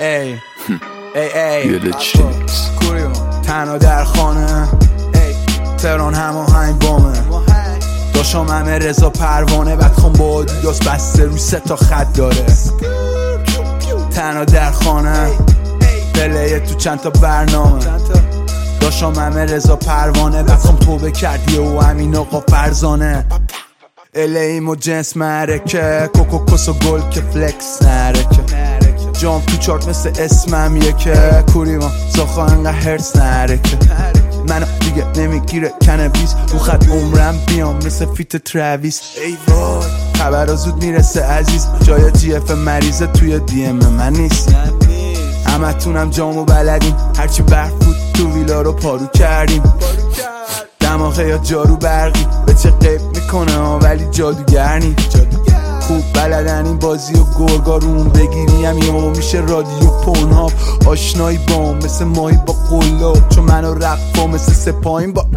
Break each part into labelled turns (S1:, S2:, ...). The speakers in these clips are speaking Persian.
S1: ای ای
S2: یه چیز
S1: تنها در خانه تهران هماهنگ بامه داشتم همه رضا پروانه بعد خون با آدیداس بسته روی 3 تا خط داره تنها در خانه پلیه تو چند تا برنامه داشتم همه رضا پروانه بعد خون توبه کردی و همین آقا فرزانه الیم و جنس معرکه کوکوکوس و گل که فلکس نرکه جام تو چارت مثل اسمم یکه کوریما زاخا انقدر هرس نرکه منو دیگه نمیگیره کنبیس رو خط عمرم بیام مثل فیت ترویس ای وای خبر زود میرسه عزیز جای جی اف مریضه توی دی ام من نیست همه تونم جامو بلدیم هرچی برف بود تو ویلا رو پارو کردیم دماغه یا جارو برقی به چه قیب میکنه ولی جادوگر نی خوب بلدن این بازی و گرگا روم بگیریم یا میشه رادیو پونهاب آشنایی بام مثل ماهی با قلاب چون منو رقبا مثل سپاهیم با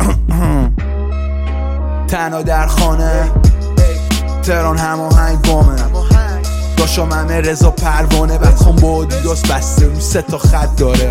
S1: تنها در خانه تهران هماهنگ بامه داشتم همه رضا پروانه بعد خون با آدیداس بسته روی 3 تا خط داره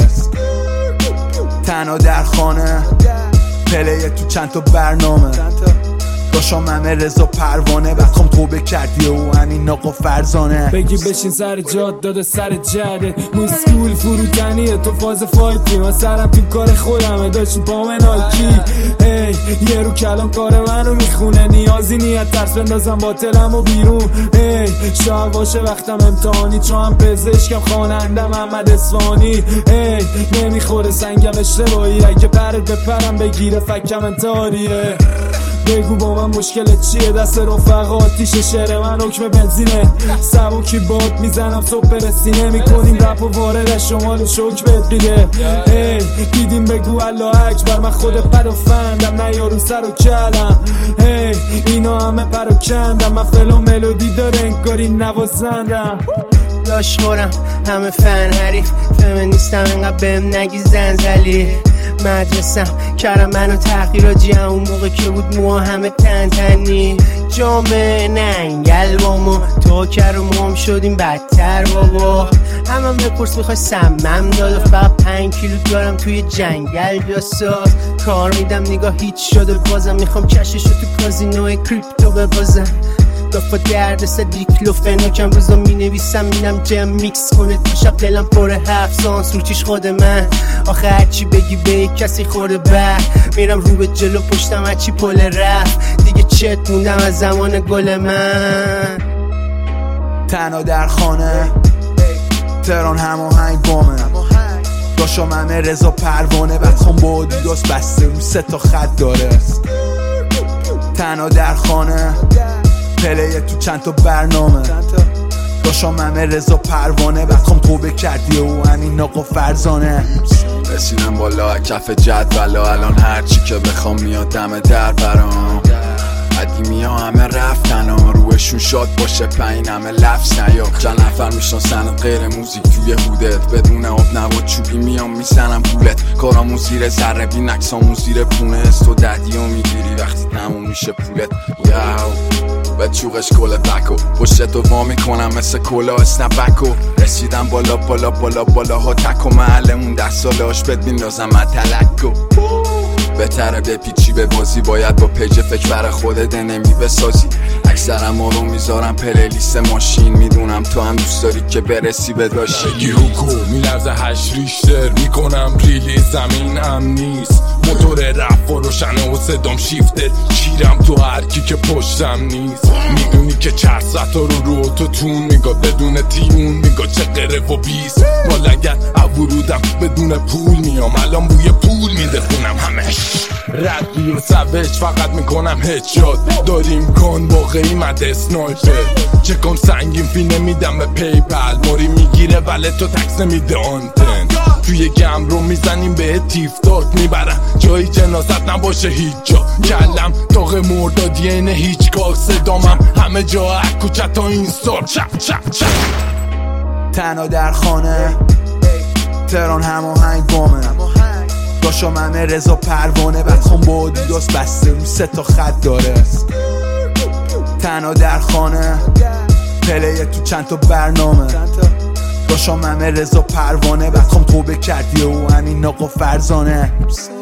S1: تنها در خانه پلیه تو چند تا برنامه داشتم همه رضا پروانه بعد خون توبه کردی و همین آقا فرزانه
S3: بگی بشین سر جاد داده سر جده موسکول فروتنیه تو فاز فایتی من سرم تو کار خودمه داشتیم پا مناکی یه رو کلام کار منو میخونه نیازی نیت ترس بندازم باطلم و بیرون شاید باشه وقتم امتحانی چون هم پزشکم خوانندم محمد اصفهانی نمیخوره سنگم اشتباهی اگه پرت بپرم بگیره فکم انتحاریه بگو با من مشکلت چیه دست رفقا آتیش شعر من حکم بنزینه سبوکی باد میزنم صبح برسینه میکنیم رپ و وارد شمال شوک بهت میده دیدیم بگو الله اکبر من خود پدافندم نه یارو سر و کلم اینا همه پراکندم من فلو ملودی داره انگاری نوازندم
S4: لاشخورم همه فن حریف فمینیستم انقدر بهم نگی زنزلی مدرسم کردم منو تحقیراجی اون موقع که بود موها همه تنی جامعه ننگل بامو تو کر و موام شدیم بدتر بابا همم بپرس میخوای سمم داد و فقط 5 کیلو دارم توی جنگل بیاساز کار میدم نگاه هیچ شده بازم میخوام کششو تو کازینوی کریپتو ببازم دافا درد سه دیکلو فنوکم روزا مینویسم اینم جم میکس کنه تو شب دلم پر 7 سانسورچیش خود من آخه هرچی بگی به یک کسی خورده بر میرم رو به جلو پشتم هرچی پل رفت دیگه چت موندم از زمان گل من
S1: تنها در خانه تهران هماهنگ بامه داشتم همه رضا پروانه بعد خون با آدیداس بسته روی 3 تا خط داره تنها در خانه پلیه تو چند تا برنامه داشتم همه رضا پروانه بعد خون توبه کردی و همین آقا فرزانه
S2: رسیدم بالا کف جدولا الان هرچی که بخوام میاد دم در برام قدیمی ها همه رفتن ها روشون شاد باشه پایین همه لفظ نیا چند نفر میشناسن غیر موزیک توی هودت بدون آب نبات چوبی میام میزنم پولت کارامون زیر ذره بین عکسامون زیر پونه است و ددی ها میگیری وقتی تموم میشه پولت به چوغش کل بکو پشتتو وا میکنم مثل کلا اسنپکو رسیدم بالا بالا بالا بالا ها تک و محلمون 10 ساله هاش بد میندازم متلکو بهتره به پیچی به بازی باید با پیج فکر برای خودت نمی بسازی اکثرم ما رو میذارم پلیلیست ماشین میدونم تو هم دوست داری که برسی به داشتی
S5: بگی حکو میلرزه 8 ریشتر میکنم ریلی زمین هم نیست موتور رفت و روشنه و صدام شیفتر چیرم تو هرکی که پشتم نیست میدونی که چرست رو تو تون میگا بدون تیون میگا چه قره و بیست بالگر ورودم بدون پول میام الان بوی پول میده خونم همش ردی و سوش فقط میکنم هدشات داریم کن با قیمت اسنایپر چکم سنگین فینه میدم به پیپل موری میگیره ولی تو تکس نمیده آنتن توی گم رو میزنیم به تیف تاک میبرن جایی جنازت نباشه هیچ جا کلم تاق مردادی اینه هیچ کار صدامم همه جا کوچه تا این سال چپ چپ چپ
S1: تنها در خانه تهران هماهنگ بامه داشتم همه رضا پروانه بعد خون با آدیداس بسته روی 3 تا خط داره تنها در خانه پلیه تو چند تا برنامه داشتم همه رضا پروانه بعد خم توبه کردی و همین آقا فرزانه